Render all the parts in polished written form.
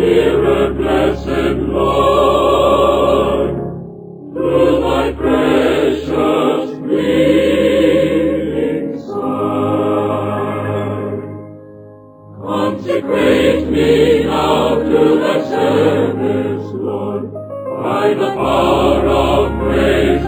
Nearer, blessed Lord, through thy precious bleeding side. Consecrate me now to thy service, Lord, by the power of grace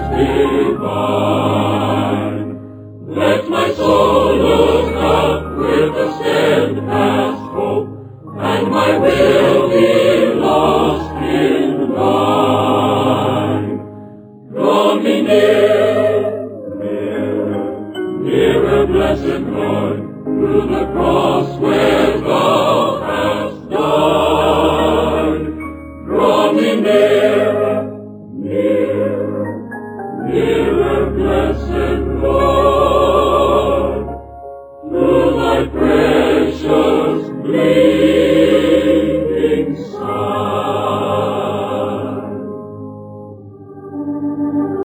divine. Let my soul look up with a steadfast hope, and my will be lost in thine. Draw me nearer, nearer, blessed Lord, through the cross where